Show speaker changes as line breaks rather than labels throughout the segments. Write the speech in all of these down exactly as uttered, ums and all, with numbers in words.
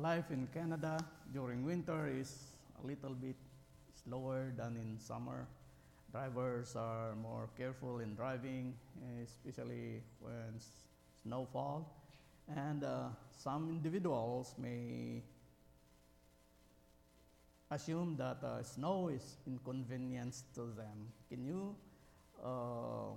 life in Canada during winter is a little bit slower than in summer. Drivers are more careful in driving, especially when s- snowfall. And uh, some individuals may assume that uh, snow is inconvenience to them. Can you uh,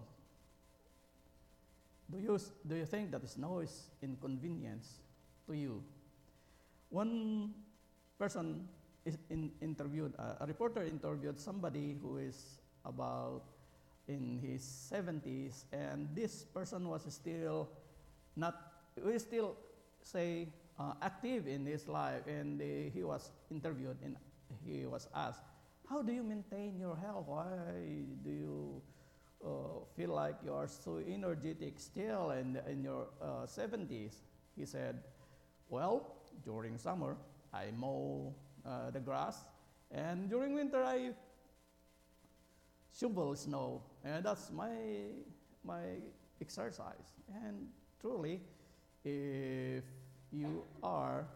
do you do you think that snow is inconvenience to you? One person is in, interviewed uh, a reporter interviewed somebody who is about in his seventies, and this person was still not we still say uh, active in his life, and uh, he was interviewed and he was asked, how do you maintain your health? Why do you uh, feel like you are so energetic still in, in your uh, seventies? He said, well, during summer I mow uh, the grass, and during winter I shovel snow, and that's my my exercise. And truly, if you are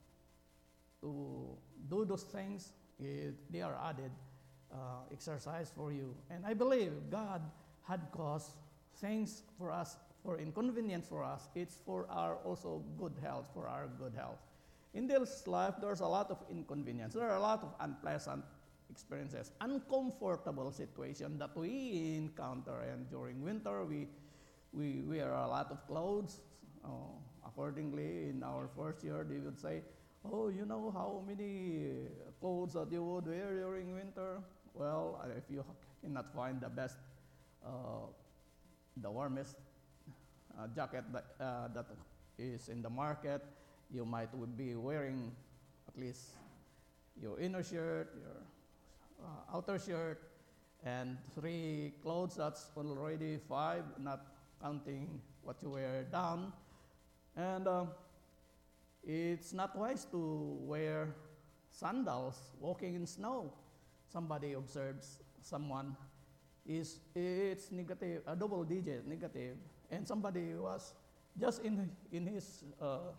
to do those things, it, they are added uh, exercise for you. And I believe God had caused things for us, for inconvenience for us. It's for our also good health, for our good health. In this life, there's a lot of inconvenience. There are a lot of unpleasant experiences, uncomfortable situation that we encounter. And during winter, we we wear a lot of clothes. Uh, accordingly, in our first year, they would say, oh, you know how many clothes that you would wear during winter? Well, if you cannot find the best, uh, the warmest uh, jacket that, uh, that is in the market, you might be wearing at least your inner shirt, your uh, outer shirt, and three clothes. That's already five, not counting what you wear down. And uh, it's not wise to wear sandals walking in snow. Somebody observes someone is it's negative, a double digit negative, and somebody was just in in his uh,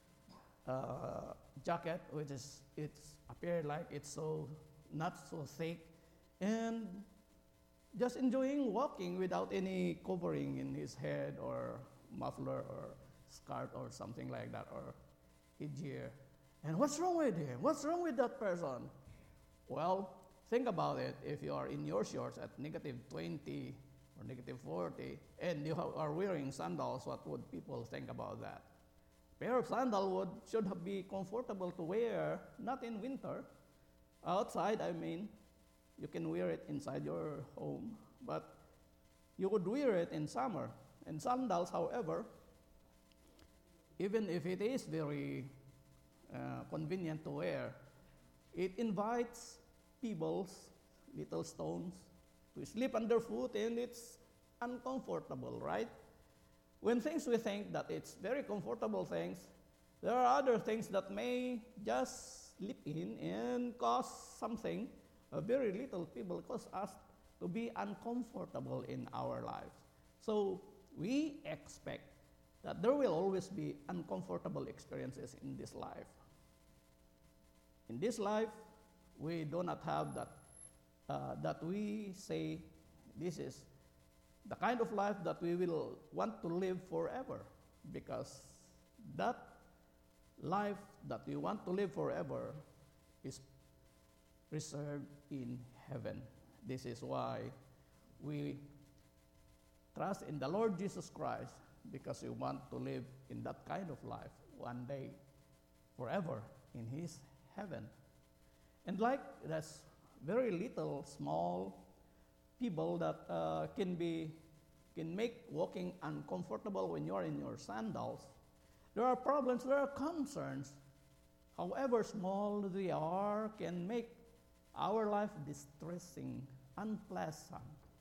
uh, jacket, which is it's appeared like it's so not so thick, and just enjoying walking without any covering in his head or muffler or scarf or something like that, or headgear. And what's wrong with him? What's wrong with that person? Well, think about it. If you are in your shorts at negative twenty or negative forty and you are wearing sandals, what would people think about that? A pair of sandals would should have be comfortable to wear, not in winter. Outside, I mean, you can wear it inside your home, but you would wear it in summer. And sandals, however, even if it is very uh, convenient to wear, it invites pebbles, little stones, to slip underfoot, and it's uncomfortable, right? When things we think that it's very comfortable things, there are other things that may just slip in and cause something, a very little pebble cause us to be uncomfortable in our lives. So we expect that there will always be uncomfortable experiences in this life. In this life, we do not have that, uh, that we say this is the kind of life that we will want to live forever, because that life that we want to live forever is reserved in heaven. This is why we trust in the Lord Jesus Christ, because we want to live in that kind of life one day, forever, in His heaven. And like that's very little, small people that uh, can be can make walking uncomfortable when you're in your sandals. There are problems, there are concerns, however small they are, can make our life distressing, unpleasant.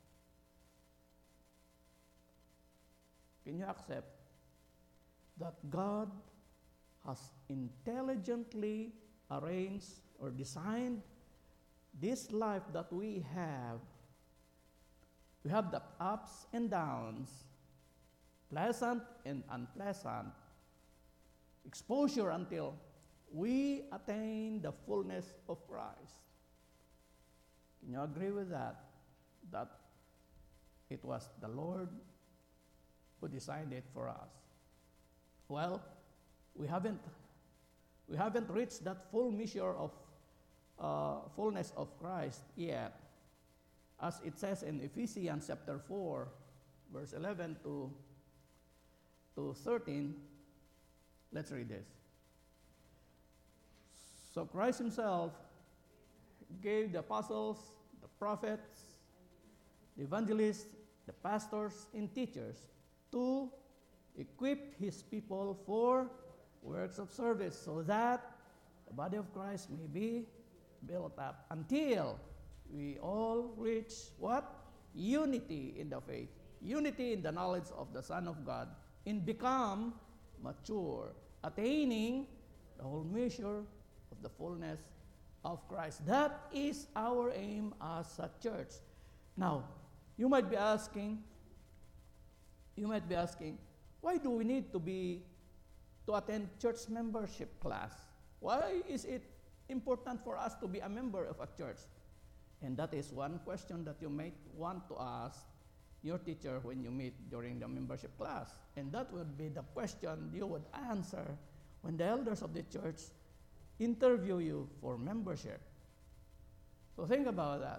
Can you accept that God has intelligently arranged or designed this life that we have? We have the ups and downs, pleasant and unpleasant, exposure until we attain the fullness of Christ. Can you agree with that? That it was the Lord who decided for us. Well, we haven't we haven't reached that full measure of uh, fullness of Christ yet, as it says in Ephesians chapter four, verse eleven to to thirteen. Let's read this. So Christ himself gave the apostles, the prophets, the evangelists, the pastors, and teachers to equip his people for works of service, so that the body of Christ may be built up until we all reach what? Unity in the faith, unity in the knowledge of the Son of God, and become mature, attaining the whole measure of the fullness of Christ. That is our aim as a church. Now, you might be asking, you might be asking, why do we need to be to attend church membership class? Why is it important for us to be a member of a church? And that is one question that you might want to ask your teacher when you meet during the membership class. And that would be the question you would answer when the elders of the church interview you for membership. So think about that.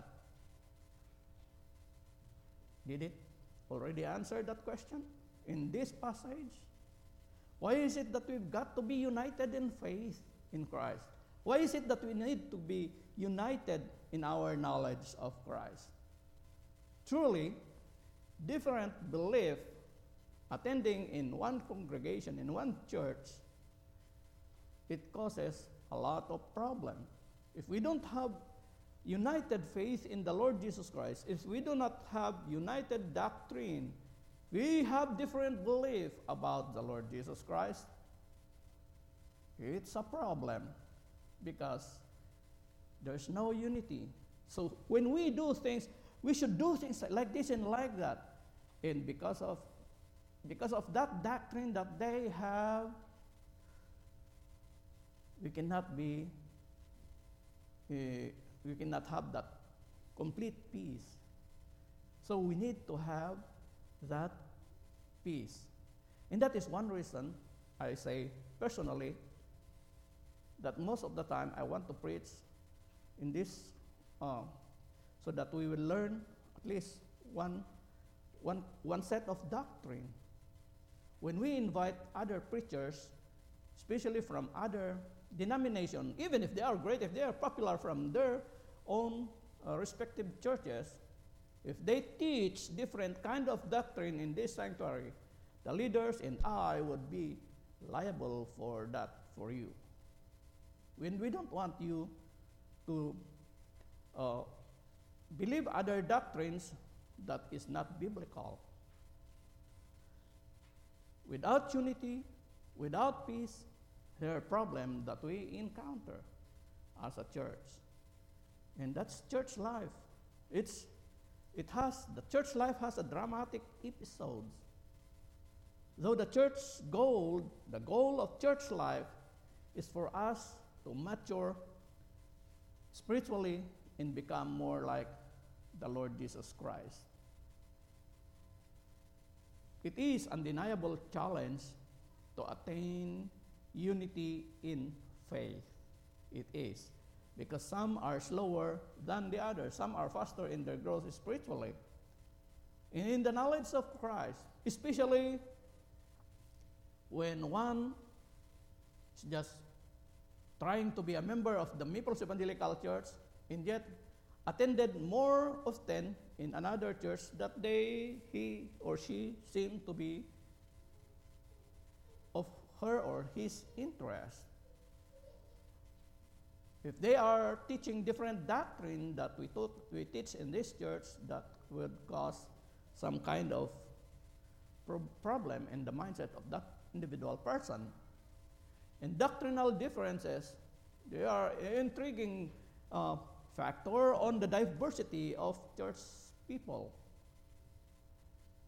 Did it already answer that question in this passage? Why is it that we've got to be united in faith in Christ? Why is it that we need to be united in our knowledge of Christ? Truly, different belief attending in one congregation, in one church, it causes a lot of problem. If we don't have united faith in the Lord Jesus Christ, if we do not have united doctrine, we have different belief about the Lord Jesus Christ, it's a problem because there's no unity. So when we do things, we should do things like this and like that. And because of because of that doctrine that they have, we cannot be uh, we cannot have that complete peace. So we need to have that peace. And that is one reason I say personally that most of the time I want to preach in this uh, so that we will learn at least one, one, one set of doctrine. When we invite other preachers, especially from other denominations, even if they are great, if they are popular from their own uh, respective churches, if they teach different kind of doctrine in this sanctuary, the leaders and I would be liable for that for you. When we don't want you to uh, believe other doctrines that is not biblical. Without unity, without peace, there are problems that we encounter as a church. And that's church life. It's It has, the church life has a dramatic episodes. Though the church goal, the goal of church life is for us to mature spiritually and become more like the Lord Jesus Christ. It is undeniable challenge to attain unity in faith. It is. Because some are slower than the others. Some are faster in their growth spiritually. And in the knowledge of Christ, especially when one is just trying to be a member of the Maples Evangelical Church and yet attended more often in another church that they, he or she seem to be of her or his interest. If they are teaching different doctrine that we, taught, we teach in this church, that would cause some kind of pro- problem in the mindset of that individual person. And doctrinal differences, they are an intriguing uh, factor on the diversity of church people.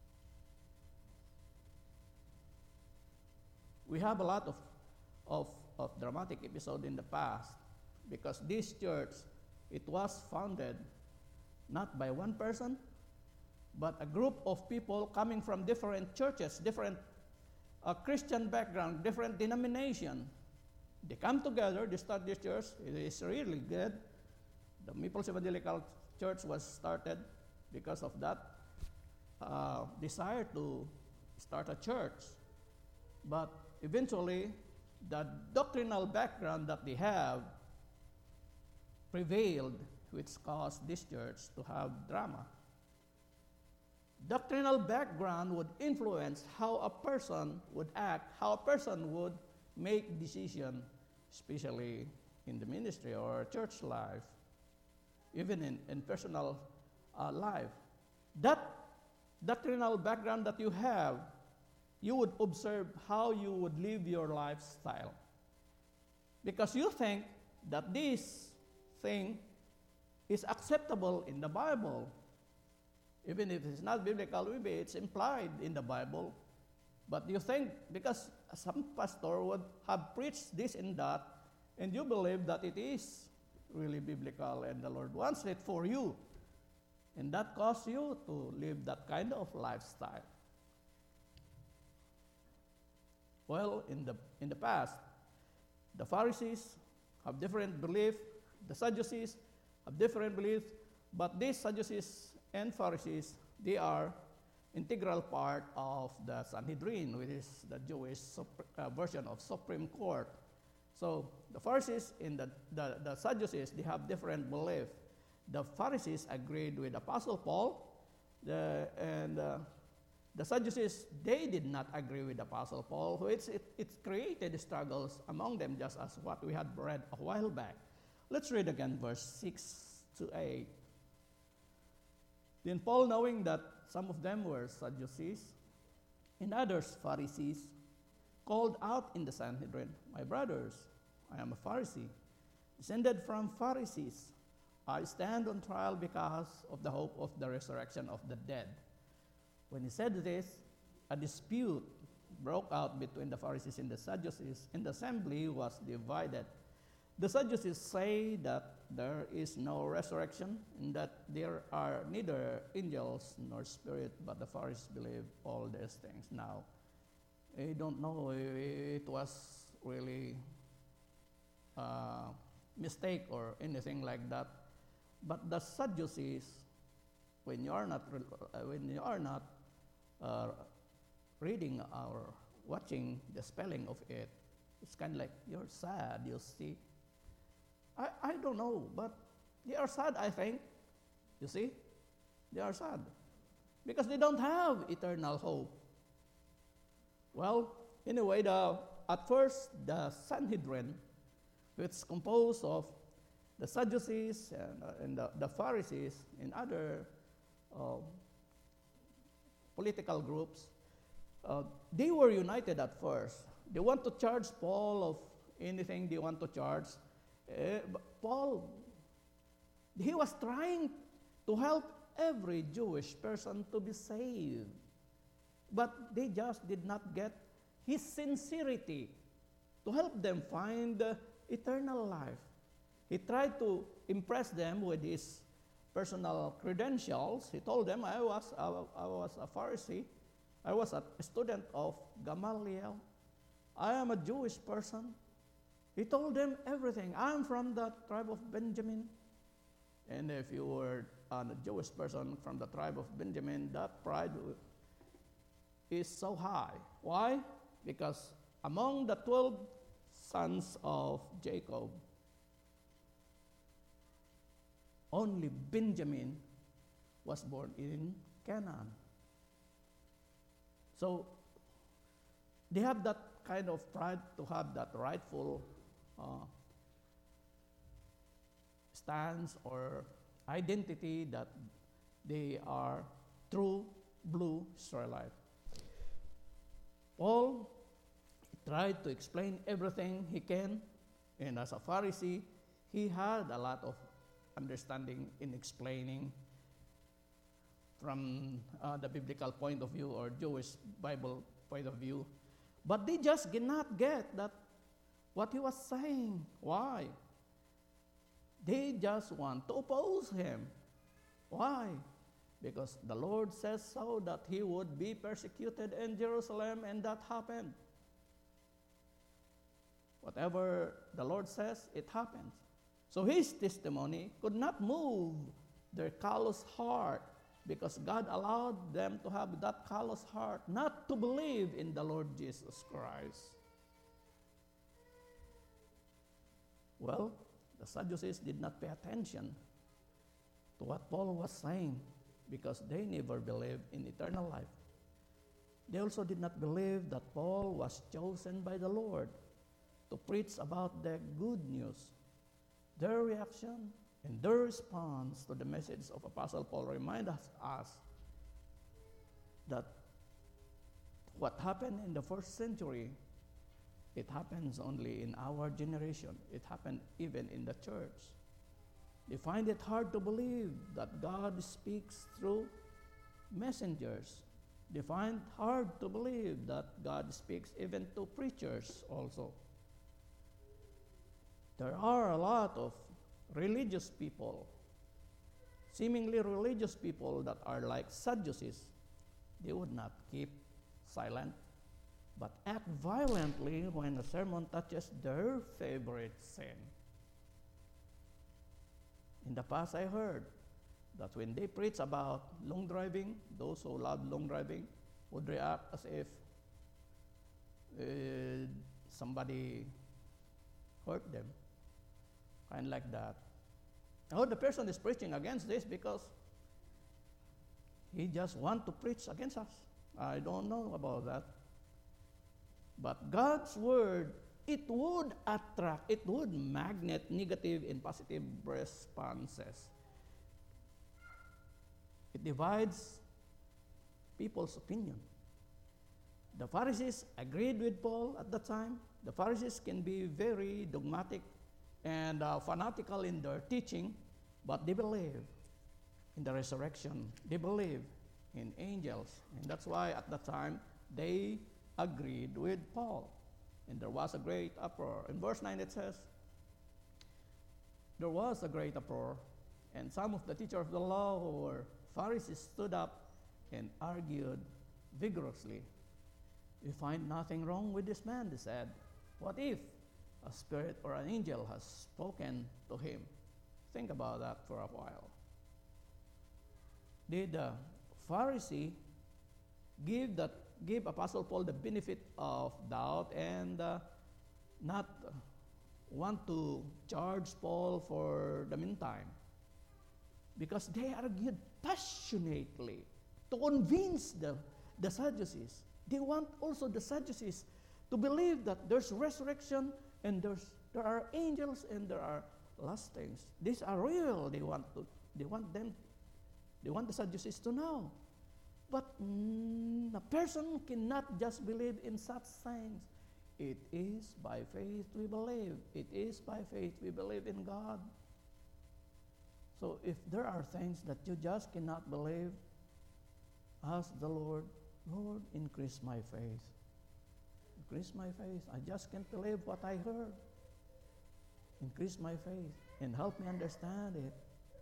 We have a lot of, of of dramatic episode in the past, because this church, it was founded not by one person, but a group of people coming from different churches, different uh, Christian background, different denomination. They come together, they start this church. It is really good. The Maples Evangelical Church was started because of that uh, desire to start a church. But eventually, the doctrinal background that they have prevailed, which caused this church to have drama. Doctrinal background would influence how a person would act, how a person would make decision, especially in the ministry or church life, even in, in personal uh, life. That doctrinal background that you have, you would observe how you would live your lifestyle. Because you think that this thing is acceptable in the Bible. Even if it's not biblical, maybe it's implied in the Bible. But you think, because some pastor would have preached this and that, and you believe that it is really biblical and the Lord wants it for you. And that causes you to live that kind of lifestyle. Well, in the, in the past, the Pharisees have different belief, the Sadducees have different beliefs, but these Sadducees and Pharisees, they are integral part of the Sanhedrin, which is the Jewish uh, version of Supreme Court. So the Pharisees and the, the, the Sadducees, they have different belief. The Pharisees agreed with Apostle Paul, the, and uh, the Sadducees, they did not agree with Apostle Paul, which it, it created struggles among them, just as what we had read a while back. Let's read again verse six to eight. Then Paul, knowing that some of them were Sadducees and others Pharisees, called out in the Sanhedrin, "My brothers, I am a Pharisee, descended from Pharisees. I stand on trial because of the hope of the resurrection of the dead." When he said this, a dispute broke out between the Pharisees and the Sadducees, and the assembly was divided. The Sadducees say that there is no resurrection, and that there are neither angels nor spirit, but the Pharisees believe all these things. Now, I don't know if it was really a mistake or anything like that, but the Sadducees, when you are not, uh, when you are not uh, reading or watching the spelling of it, it's kind of like you're sad, you see. I, I don't know, but they are sad, I think. You see? They are sad. Because they don't have eternal hope. Well, anyway, the, at first, the Sanhedrin, which is composed of the Sadducees and, uh, and the, the Pharisees and other uh, political groups, uh, they were united at first. They want to charge Paul of anything they want to charge. Uh, but Paul, he was trying to help every Jewish person to be saved. But they just did not get his sincerity to help them find uh, eternal life. He tried to impress them with his personal credentials. He told them, I was, I, I was a Pharisee. I was a student of Gamaliel. I am a Jewish person. He told them everything. I'm from the tribe of Benjamin. And if you were a Jewish person from the tribe of Benjamin, that pride is so high. Why? Because among the twelve sons of Jacob, only Benjamin was born in Canaan. So they have that kind of pride to have that rightful uh, stance or identity that they are true blue Israelite. Paul tried to explain everything he can, and as a Pharisee, he had a lot of understanding in explaining from uh, the biblical point of view or Jewish Bible point of view. But they just did not get that what he was saying. Why? They just want to oppose him. Why? Because the Lord says so, that he would be persecuted in Jerusalem, and that happened. Whatever the Lord says, it happens. So his testimony could not move their callous heart, because God allowed them to have that callous heart, not to believe in the Lord Jesus Christ. Well, the Sadducees did not pay attention to what Paul was saying, because they never believed in eternal life. They also did not believe that Paul was chosen by the Lord to preach about the good news. Their reaction and their response to the message of Apostle Paul remind us, us that what happened in the first century, it happens only in our generation. It happened even in the church. They find it hard to believe that God speaks through messengers. They find it hard to believe that God speaks even to preachers also. There are a lot of religious people, seemingly religious people, that are like Sadducees. They would not keep silent, but act violently when a sermon touches their favorite sin. In the past, I heard that when they preach about long driving, those who love long driving would react as if uh, somebody hurt them, kind of like that. Oh, the person is preaching against this because he just wants to preach against us. I don't know about that. But God's word, it would attract, it would magnet negative and positive responses. It divides people's opinion. The Pharisees agreed with Paul at the time. The Pharisees can be very dogmatic and uh, fanatical in their teaching, but they believe in the resurrection. They believe in angels. And that's why at the time they agreed with Paul. And there was a great uproar. In verse nine it says, there was a great uproar, and some of the teachers of the law who were Pharisees stood up and argued vigorously. We find nothing wrong with this man, they said. What if a spirit or an angel has spoken to him? Think about that for a while. Did the Pharisee give that give Apostle Paul the benefit of doubt and uh, not uh, want to charge Paul for the meantime? Because they argued passionately to convince the, the Sadducees. They want also the Sadducees to believe that there's resurrection and there's there are angels and there are last things. These are real. They want to they want them they want the Sadducees to know. But mm, a person cannot just believe in such things. It is by faith we believe. It is by faith we believe in God. So if there are things that you just cannot believe, ask the Lord, Lord, increase my faith. Increase my faith. I just can't believe what I heard. Increase my faith and help me understand it.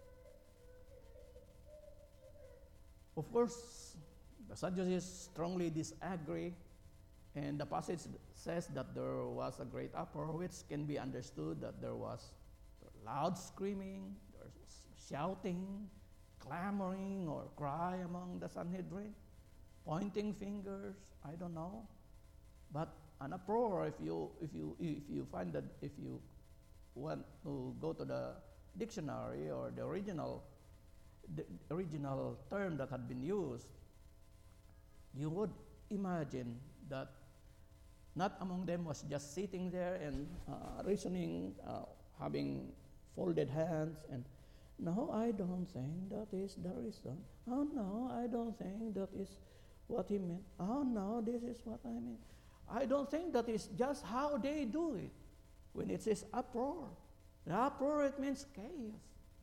Of course, the Sadducees strongly disagree, and the passage says that there was a great uproar, which can be understood that there was loud screaming, there was shouting, clamoring, or cry among the Sanhedrin, pointing fingers, I don't know. But an uproar, if you if you if you find that if you want to go to the dictionary or the original the original term that had been used, you would imagine that not among them was just sitting there and uh, reasoning, uh, having folded hands, and no, I don't think that is the reason. Oh no, I don't think that is what he meant. Oh no, this is what I mean. I don't think that is just how they do it. When it says uproar, the uproar, it means chaos.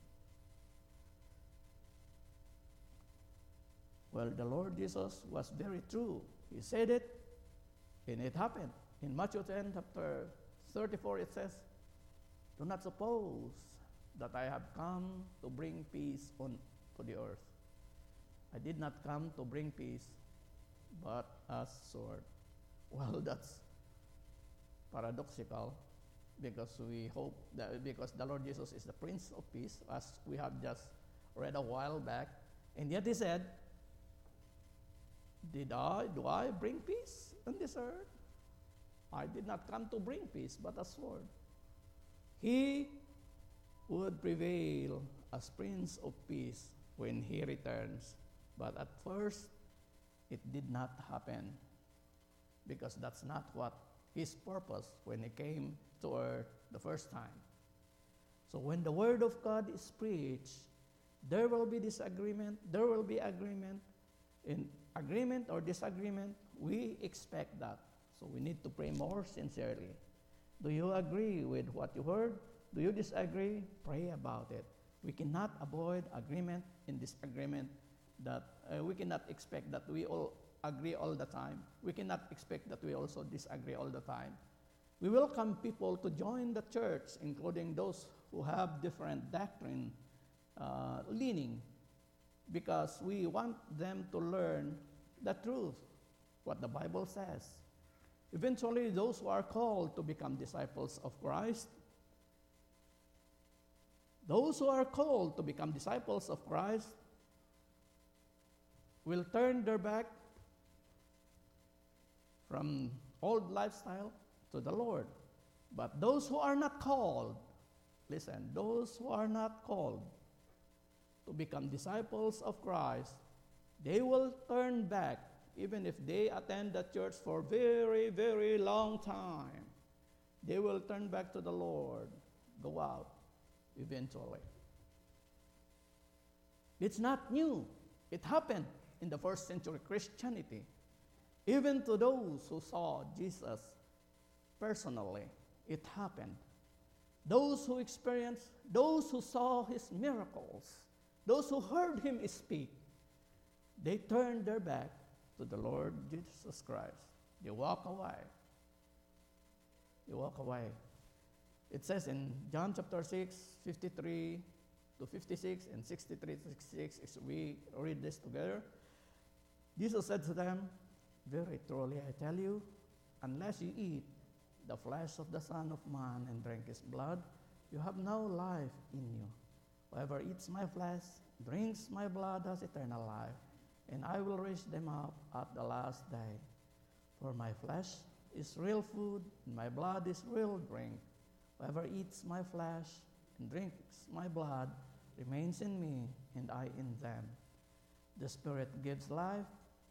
Well, the Lord Jesus was very true. He said it, and it happened. In Matthew ten, chapter thirty-four, it says, do not suppose that I have come to bring peace on to the earth. I did not come to bring peace, but a sword. Well, that's paradoxical, because we hope that because the Lord Jesus is the Prince of Peace, as we have just read a while back, and yet he said, Did I, do I bring peace on this earth? I did not come to bring peace, but a sword. He would prevail as Prince of Peace when he returns. But at first, it did not happen, because that's not what his purpose when he came to earth the first time. So when the word of God is preached, there will be disagreement, there will be agreement. In agreement or disagreement, we expect that. So we need to pray more sincerely. Do you agree with what you heard? Do you disagree? Pray about it. We cannot avoid agreement and disagreement. That uh, we cannot expect that we all agree all the time. We cannot expect that we also disagree all the time. We welcome people to join the church, including those who have different doctrine uh, leaning, because we want them to learn the truth, what the Bible says. Eventually, those who are called to become disciples of Christ, those who are called to become disciples of Christ will turn their back from old lifestyle to the Lord. But those who are not called, listen, those who are not called to become disciples of Christ, they will turn back even if they attend the church for very, very long time. They will turn back to the Lord, go out eventually. It's not new. It happened in the first century Christianity. Even to those who saw Jesus personally, it happened. Those who experienced, those who saw his miracles, those who heard him speak, they turned their back to the Lord Jesus Christ. They walk away. They walk away. It says in John chapter six, fifty-three to fifty-six and sixty-three to sixty-six, as we read this together, Jesus said to them, very truly I tell you, unless you eat the flesh of the Son of Man and drink his blood, you have no life in you. Whoever eats my flesh, drinks my blood, has eternal life, and I will raise them up at the last day. For my flesh is real food, and my blood is real drink. Whoever eats my flesh and drinks my blood remains in me, and I in them. The Spirit gives life.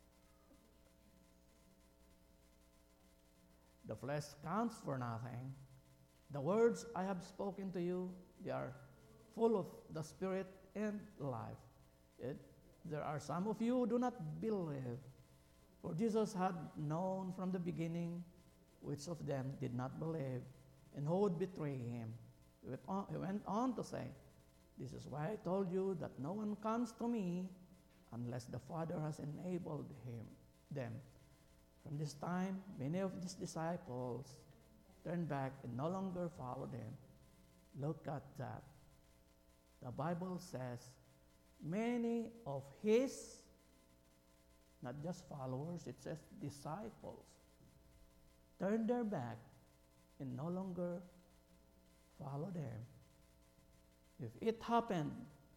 The flesh counts for nothing. The words I have spoken to you, they are full of the Spirit and life. It, there are some of you who do not believe. For Jesus had known from the beginning which of them did not believe and who would betray him. He went on, he went on to say, this is why I told you that no one comes to me unless the Father has enabled him, them. From this time, many of his disciples turned back and no longer followed him. Look at that. The Bible says many of his, not just followers, it says disciples, turned their back and no longer followed him. If it happened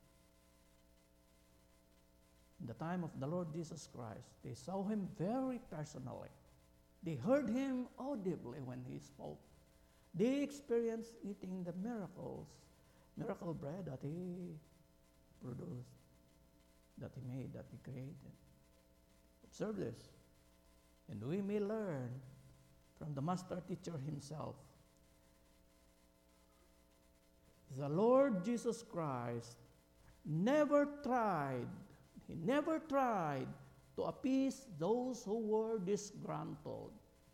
in the time of the Lord Jesus Christ, they saw him very personally. They heard him audibly when he spoke. They experienced eating the miracles, miracle bread that he produced, that he made, that he created. Observe this. And we may learn from the master teacher himself. The Lord Jesus Christ never tried, he never tried to appease those who were disgruntled.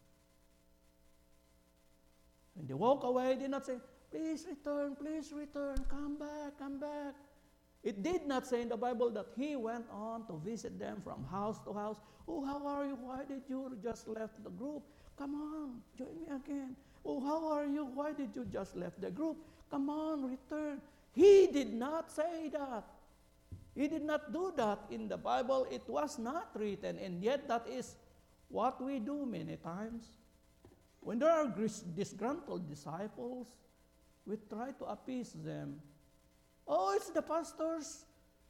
When they walk away, they did not say, please return, please return, come back, come back. It did not say in the Bible that he went on to visit them from house to house. Oh, how are you? Why did you just left the group? Come on, join me again. Oh, how are you? Why did you just left the group? Come on, return. He did not say that. He did not do that in the Bible. It was not written, and yet that is what we do many times. When there are disgruntled disciples, we try to appease them. Oh, it's the pastors.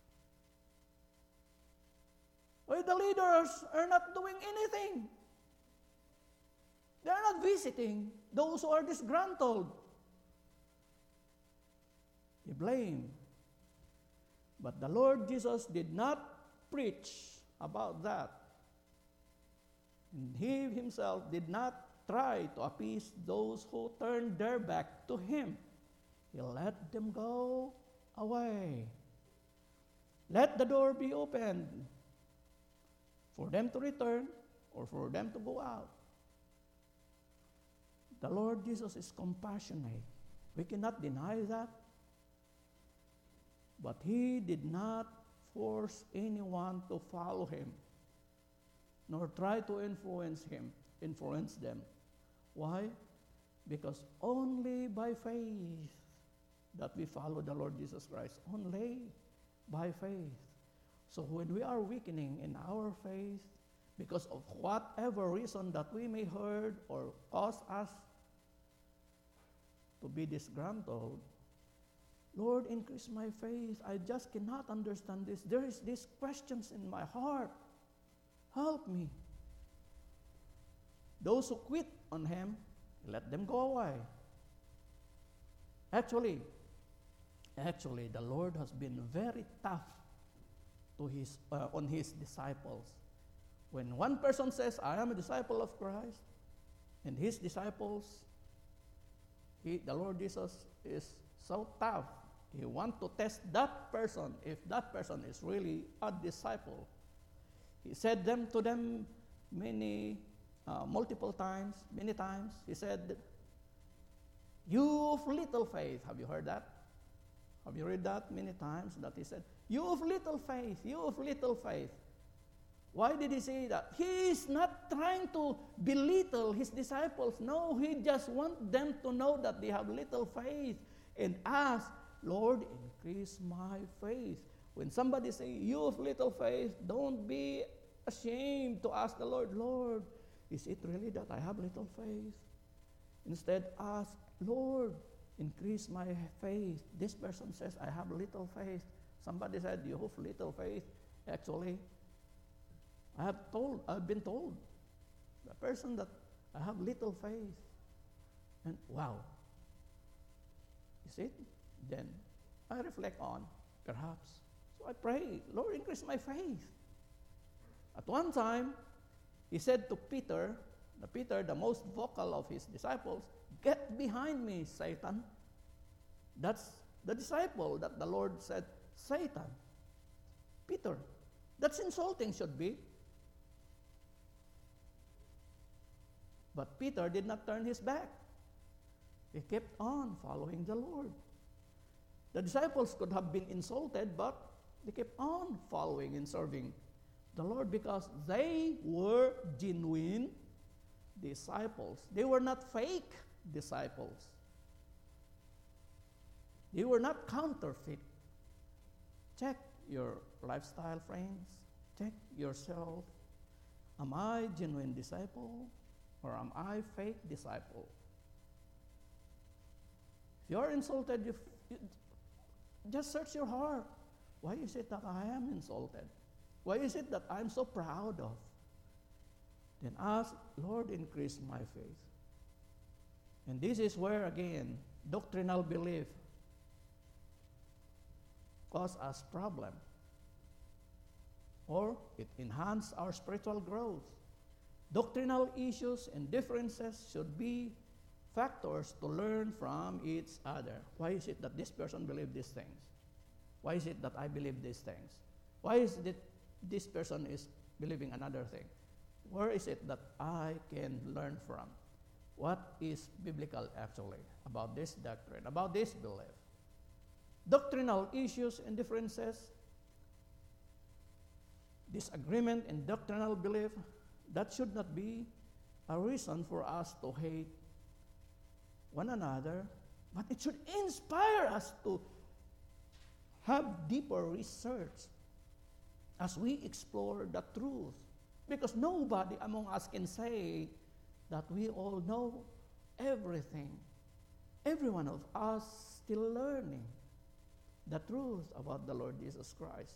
Oh, the leaders are not doing anything. They are not visiting those who are disgruntled. They blame. But the Lord Jesus did not preach about that. And he himself did not try to appease those who turned their back to him. He let them go away. Let the door be opened for them to return or for them to go out. The Lord Jesus is compassionate. We cannot deny that. But he did not force anyone to follow him, nor try to influence him, influence them. Why? Because only by faith that we follow the Lord Jesus Christ. Only by faith. So when we are weakening in our faith, because of whatever reason that we may heard or cause us to be disgruntled, Lord, increase my faith. I just cannot understand this. There is these questions in my heart. Help me. Those who quit on him, let them go away. Actually, actually, the Lord has been very tough to his, uh, on his disciples. When one person says, I am a disciple of Christ, and his disciples, he, the Lord Jesus is so tough. He wants to test that person, if that person is really a disciple. He said them to them many, uh, multiple times, many times. He said, you of little faith. Have you heard that? Have you read that many times? That he said, you of little faith, you of little faith. Why did he say that? He is not trying to belittle his disciples. No, he just wants them to know that they have little faith and ask, Lord, increase my faith. When somebody say, you of little faith, don't be ashamed to ask the Lord, Lord, is it really that I have little faith? Instead, ask, Lord, increase my faith. This person says, I have little faith. Somebody said, you have little faith. Actually, I have told, I've been told, the person that I have little faith. And wow, is it? Then I reflect on, perhaps. So I pray, Lord, increase my faith. At one time, he said to Peter, the Peter, the most vocal of his disciples, get behind me, Satan. That's the disciple that the Lord said, Satan. Peter. That's insulting, should be. But Peter did not turn his back. He kept on following the Lord. The disciples could have been insulted, but they kept on following and serving the Lord because they were genuine disciples. They were not fake disciples. They were not counterfeit. Check your lifestyle, friends. Check yourself. Am I genuine disciple or am I fake disciple? If you are insulted, you, you just search your heart. Why is it that I am insulted? Why is it that I'm so proud of? Then ask, Lord, increase my faith. And this is where, again, doctrinal belief cause us problem. Or it enhance our spiritual growth. Doctrinal issues and differences should be factors to learn from each other. Why is it that this person believes these things? Why is it that I believe these things? Why is it this person is believing another thing? Where is it that I can learn from? What is biblical actually about this doctrine, about this belief? Doctrinal issues and differences, disagreement in doctrinal belief, that should not be a reason for us to hate one another, but it should inspire us to have deeper research as we explore the truth. Because nobody among us can say that we all know everything. Every one of us still learning the truth about the Lord Jesus Christ.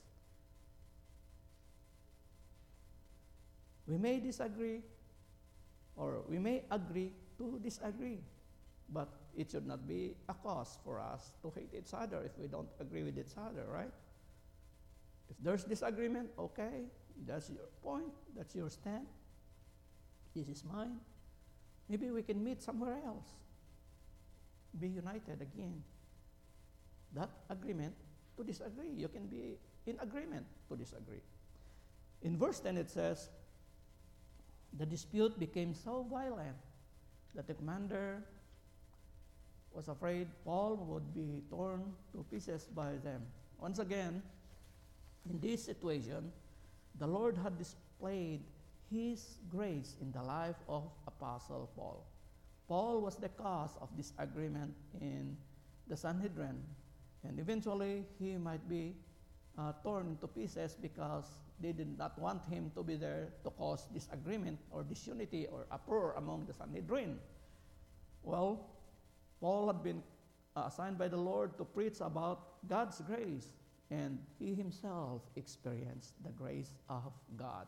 We may disagree, or we may agree to disagree, but it should not be a cause for us to hate each other if we don't agree with each other, right? If there's disagreement, okay, that's your point, that's your stand, this is mine. Maybe we can meet somewhere else, be united again. That agreement to disagree, you can be in agreement to disagree. In verse ten it says, the dispute became so violent that the commander was afraid Paul would be torn to pieces by them. Once again, in this situation, the Lord had displayed His grace in the life of Apostle Paul. Paul was the cause of disagreement in the Sanhedrin, and eventually he might be uh, torn to pieces because they did not want him to be there to cause disagreement or disunity or uproar among the Sanhedrin. Well, Paul had been uh, assigned by the Lord to preach about God's grace, and he himself experienced the grace of God.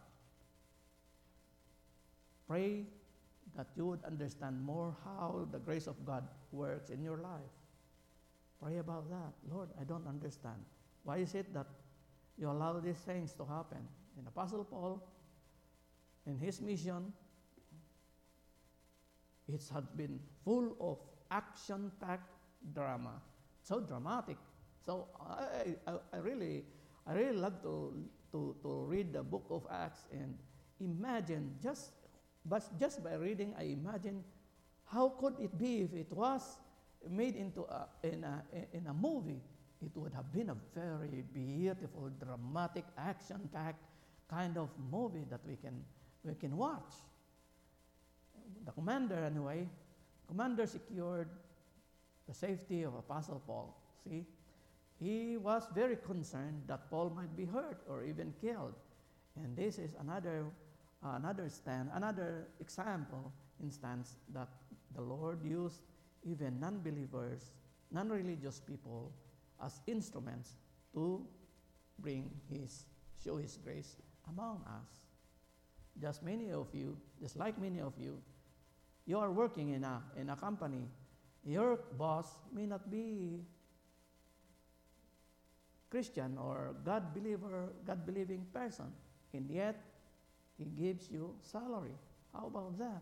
Pray that you would understand more how the grace of God works in your life. Pray about that. Lord, I don't understand. Why is it that you allow these things to happen? And Apostle Paul, in his mission, it has been full of action-packed drama. So dramatic. So I, I, I really, I really love to, to, to read the book of Acts and imagine, just, but just by reading, I imagine how could it be if it was made into a, in, a, in a movie. It would have been a very beautiful, dramatic, action-packed kind of movie that we can, we can watch. The commander, anyway, commander secured the safety of Apostle Paul. See, he was very concerned that Paul might be hurt or even killed. And this is another, uh, another stand, another example, instance that the Lord used even non-believers, non-religious people as instruments to bring His, show His grace among us. Just many of you, just like many of you, you are working in a, in a company. Your boss may not be Christian or God believer, God believing person, and yet he gives you salary. How about that?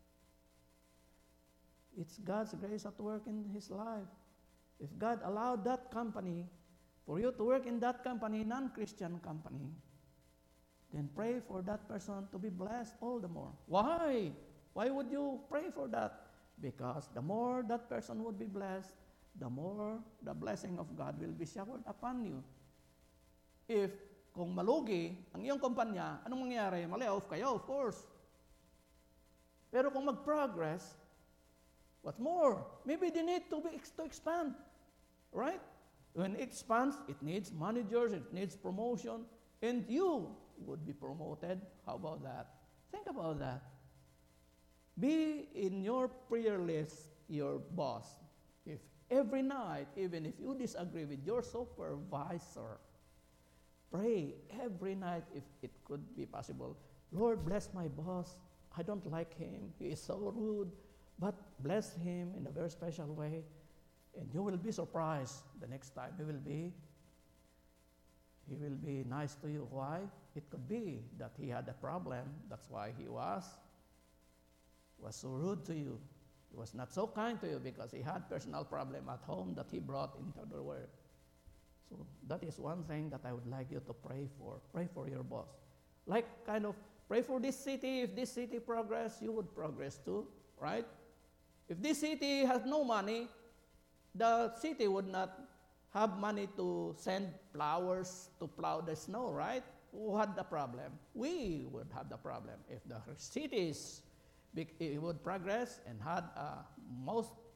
It's God's grace at work in his life. If God allowed that company, for you to work in that company, non-Christian company, then pray for that person to be blessed all the more. Why? Why would you pray for that? Because the more that person would be blessed, the more the blessing of God will be showered upon you. If kung malugi ang iyong kumpanya, anong mangyayari? Malay-off kayo, of course. Pero kung mag-progress, what's more? Maybe they need to be to expand, right? When it expands, it needs managers, it needs promotion, and you would be promoted. How about that? Think about that. Be in your prayer list your boss. If every night, even if you disagree with your supervisor, pray every night if it could be possible. Lord, bless my boss. I don't like him. He is so rude. But bless him in a very special way. And you will be surprised the next time he will be. He will be nice to you. Why? It could be that he had a problem. That's why he was, was so rude to you. He was not so kind to you because he had personal problem at home that he brought into the work. So that is one thing that I would like you to pray for. Pray for your boss. Like kind of pray for this city. If this city progress, you would progress too, right? If this city has no money, the city would not have money to send plowers to plow the snow, right? Who had the problem? We would have the problem. If the cities it would progress and had uh, most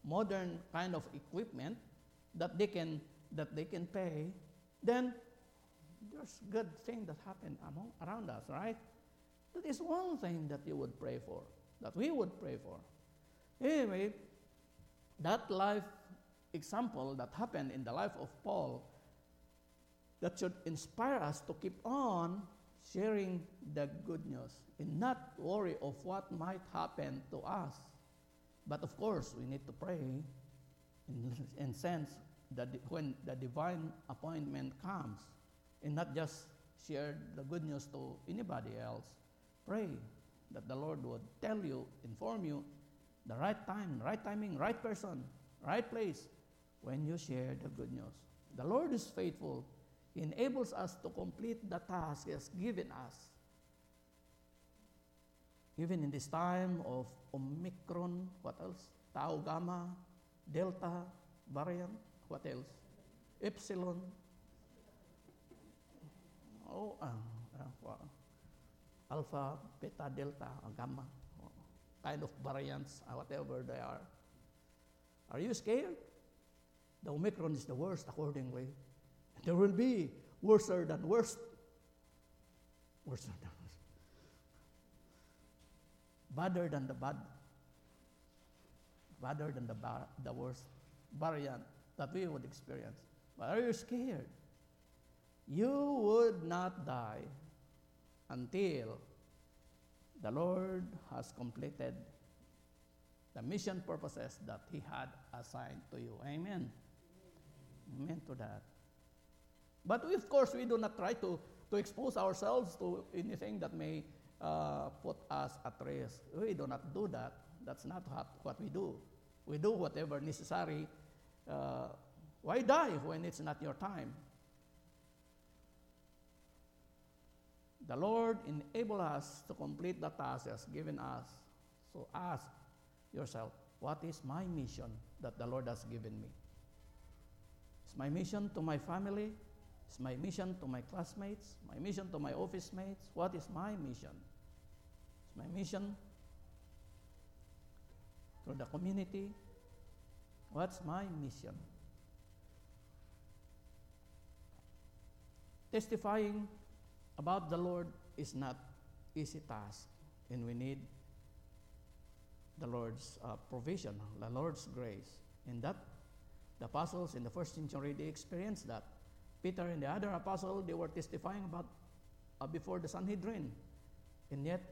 modern kind of equipment that they can that they can pay, then there's good thing that happen among around us, right? That is one thing that you would pray for, that we would pray for. Anyway, that life example that happened in the life of Paul, that should inspire us to keep on sharing the good news and not worry of what might happen to us. But of course, we need to pray in, in sense that when the divine appointment comes, and not just share the good news to anybody else. Pray that the Lord would tell you, inform you, the right time, right timing, right person, right place when you share the good news. The Lord is faithful. He enables us to complete the task He has given us. Even in this time of Omicron, what else? Tau Gamma, Delta variant, what else? Epsilon. Oh, uh, uh, well, Alpha, Beta, Delta, uh, Gamma, uh, kind of variants, uh, whatever they are. Are you scared? The Omicron is the worst accordingly. There will be worse than worst. Worse than worst. Badder than the bad. Badder than the, ba- the worst variant that we would experience. But are you scared? You would not die until the Lord has completed the mission purposes that He had assigned to you. Amen. Amen to that. But we, of course, we do not try to, to expose ourselves to anything that may uh, put us at risk. We do not do that. That's not what, what we do. We do whatever necessary. Uh, why die when it's not your time? The Lord enable us to complete the task He has given us. So ask yourself, what is my mission that the Lord has given me? Is my mission to my family? Is my mission to my classmates? My mission to my office mates? What is my mission? Is my mission to the community? What's my mission? Testifying about the Lord is not easy task, and we need the Lord's uh, provision, the Lord's grace. And that, the apostles in the first century, they experienced that. Peter and the other apostle, they were testifying about uh, before the Sanhedrin, and yet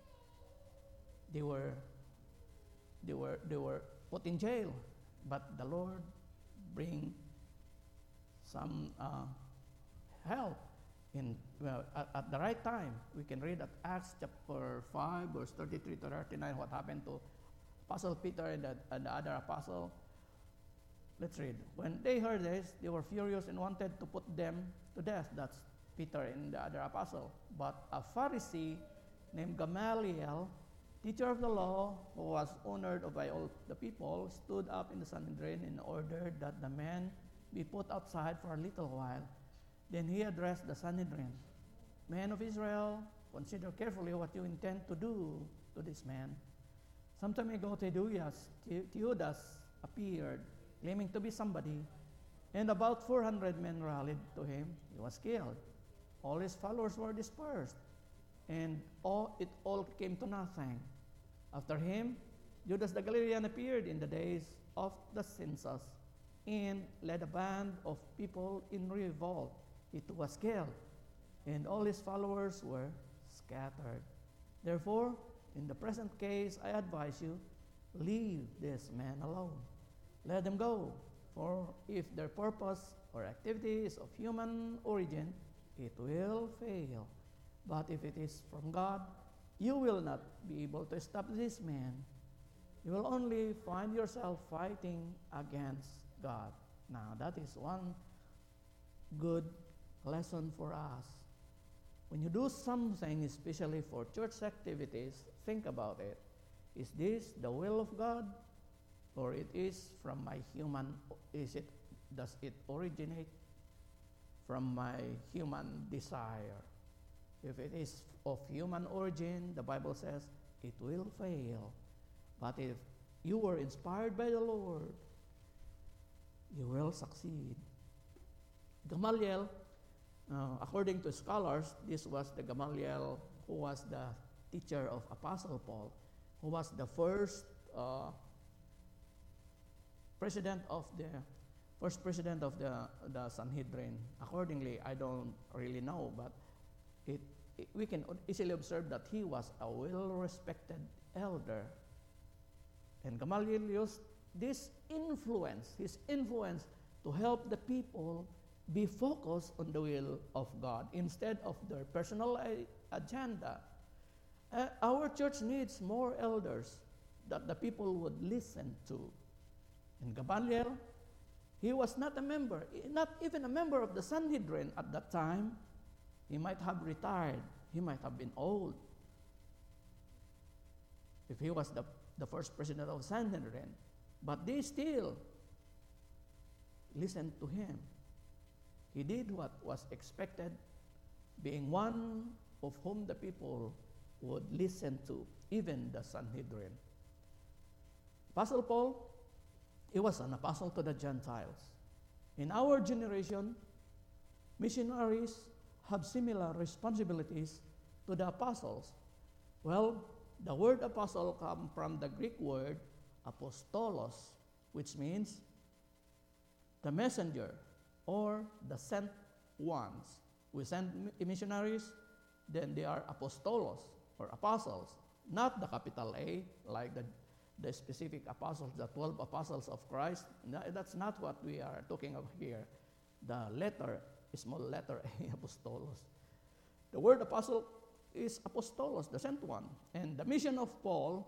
they were they were they were put in jail. But the Lord bring some uh, help. In, well, at, at the right time. We can read at Acts chapter five, verse thirty-three to thirty-nine, what happened to Apostle Peter and the, and the other apostle. Let's read. When they heard this, they were furious and wanted to put them to death. That's Peter and the other apostle. But a Pharisee named Gamaliel, teacher of the law, who was honored by all the people, stood up in the Sanhedrin and ordered that the men be put outside for a little while. Then he addressed the Sanhedrin. Men of Israel, consider carefully what you intend to do to this man. Some time ago, Theudas, Theudas appeared, claiming to be somebody, and about four hundred men rallied to him. He was killed. All his followers were dispersed, and all, it all came to nothing. After him, Judas the Galilean appeared in the days of the census and led a band of people in revolt. It was killed, and all his followers were scattered. Therefore, in the present case, I advise you, leave this man alone. Let them go, for if their purpose or activity is of human origin, it will fail. But if it is from God, you will not be able to stop this man. You will only find yourself fighting against God. Now, that is one good lesson for us. When you do something, especially for church activities, think about it. Is this the will of God, or it is from my human? Is it does it originate from my human desire? If it is of human origin, the Bible says it will fail. But if you were inspired by the Lord, you will succeed. Gamaliel, uh, according to scholars, this was the Gamaliel who was the teacher of Apostle Paul, who was the first uh, president of the first president of the the Sanhedrin. Accordingly, I don't really know, but it, it we can easily observe that he was a well-respected elder. And Gamaliel used this influence, his influence, to help the people be focused on the will of God instead of their personal agenda. Uh, our church needs more elders that the people would listen to. And Gamaliel, he was not a member, not even a member of the Sanhedrin at that time. He might have retired. He might have been old. If he was the, the first president of Sanhedrin. But they still listened to him. He did what was expected, being one of whom the people would listen to, even the Sanhedrin. Apostle Paul, he was an apostle to the Gentiles. In our generation, missionaries have similar responsibilities to the apostles. Well, the word apostle comes from the Greek word apostolos, which means the messenger or the sent ones. We send missionaries, then they are apostolos or apostles, not the capital A, like the, the specific apostles, the twelve apostles of Christ. No, that's not what we are talking of here. The letter, small letter A, apostolos. The word apostle is apostolos, the sent one. And the mission of Paul,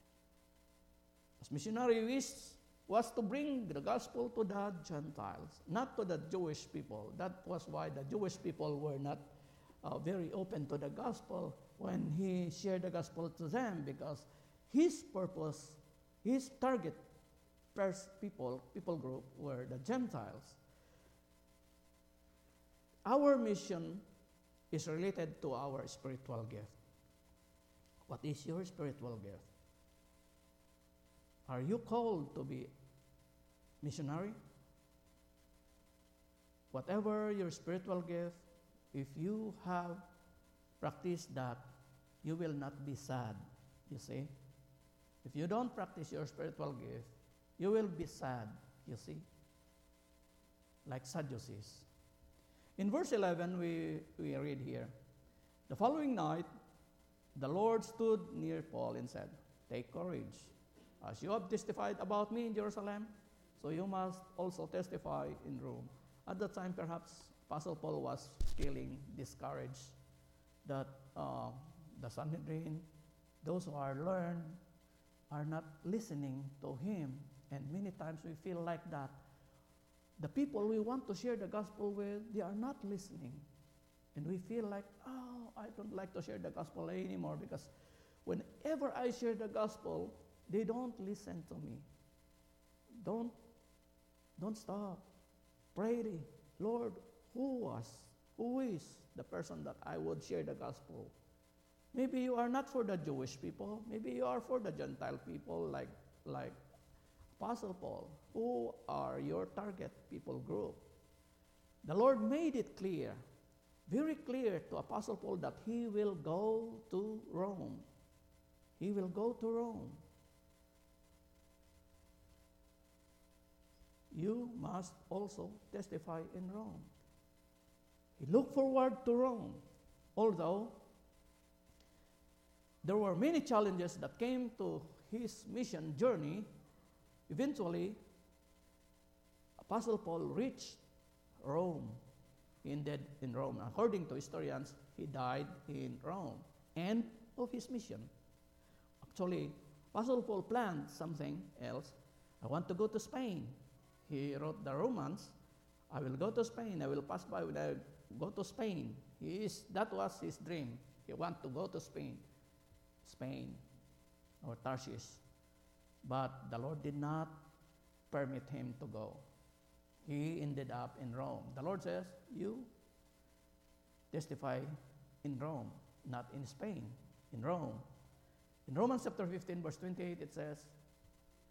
as missionary, was, was to bring the gospel to the Gentiles, not to the Jewish people. That was why the Jewish people were not uh, very open to the gospel when he shared the gospel to them, because his purpose, his target people, people group were the Gentiles. Our mission is related to our spiritual gift. What is your spiritual gift? Are you called to be missionary? Whatever your spiritual gift, if you have practiced that, you will not be sad, you see. If you don't practice your spiritual gift, you will be sad, you see, like Sadducees. In verse eleven, we, we read here, the following night, the Lord stood near Paul and said, take courage. As you have testified about me in Jerusalem, so you must also testify in Rome. At that time, perhaps Apostle Paul was feeling discouraged that uh, the Sanhedrin, those who are learned, are not listening to him. And many times we feel like that. The people we want to share the gospel with, they are not listening. And we feel like, oh, I don't like to share the gospel anymore, because whenever I share the gospel, they don't listen to me. Don't, don't stop. Pray, Lord, who was, who is the person that I would share the gospel? Maybe you are not for the Jewish people. Maybe you are for the Gentile people, like, like Apostle Paul. Who are your target people group? The Lord made it clear, very clear to Apostle Paul, that he will go to Rome. He will go to Rome. You must also testify in Rome. He looked forward to Rome, although there were many challenges that came to his mission journey. Eventually, Apostle Paul reached Rome. He ended in Rome. According to historians, he died in Rome. End of his mission. Actually, Apostle Paul planned something else. I want to go to Spain. He wrote the Romans. I will go to Spain. I will pass by when I go to Spain. He is, that was his dream. He wanted to go to Spain. Spain or Tarshish. But the Lord did not permit him to go. He ended up in Rome. The Lord says, you testify in Rome, not in Spain, in Rome. In Romans chapter fifteen, verse twenty-eight, it says,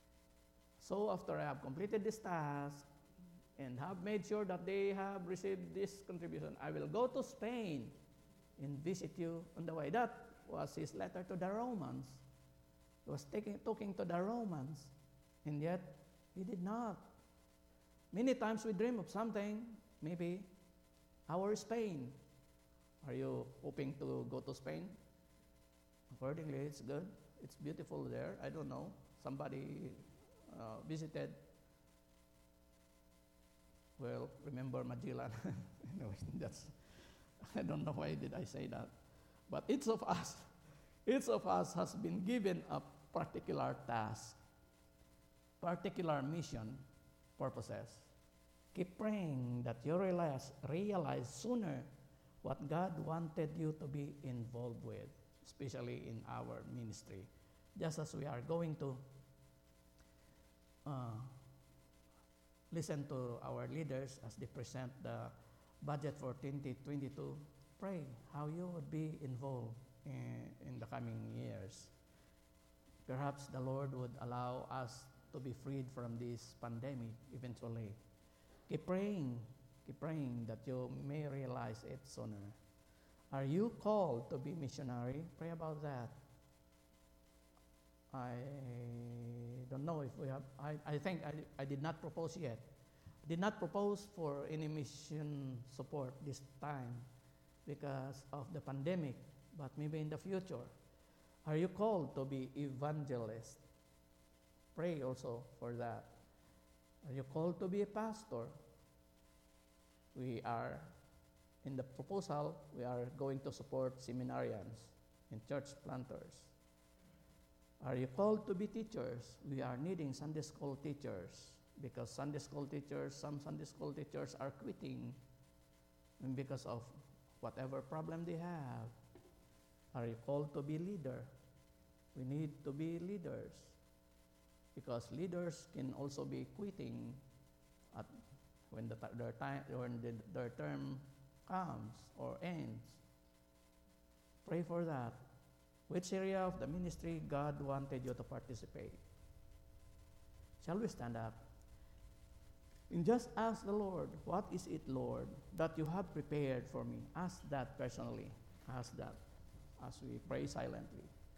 So after I have completed this task and have made sure that they have received this contribution, I will go to Spain and visit you on the way. That was his letter to the Romans. He was taking, talking to the Romans, and yet he did not. Many times we dream of something, maybe our Spain. Are you hoping to go to Spain? Accordingly, it's good. It's beautiful there. I don't know. Somebody uh, visited. Well, remember Magellan. Anyway, that's, I don't know why did I say that. But each of us, each of us has been given a particular task, particular mission, purposes. Keep praying that you realize, realize sooner what God wanted you to be involved with, especially in our ministry. Just as we are going to uh, listen to our leaders as they present the budget for twenty twenty-two, pray how you would be involved in, in the coming years. Perhaps the Lord would allow us to be freed from this pandemic eventually. Keep praying, keep praying that you may realize it sooner. Are you called to be missionary? Pray about that. I don't know if we have, I, I think I, I did not propose yet. Did not propose for any mission support this time because of the pandemic, but maybe in the future. Are you called to be evangelist? Pray also for that. Are you called to be a pastor? We are, in the proposal, we are going to support seminarians and church planters. Are you called to be teachers? We are needing Sunday school teachers because Sunday school teachers, some Sunday school teachers are quitting and because of whatever problem they have. Are you called to be leader? We need to be leaders because leaders can also be quitting at when the their time when the, their term comes or ends. Pray for that. Which area of the ministry God wanted you to participate? Shall we stand up? And just ask the Lord, what is it, Lord, that you have prepared for me? Ask that personally. Ask that as we pray silently.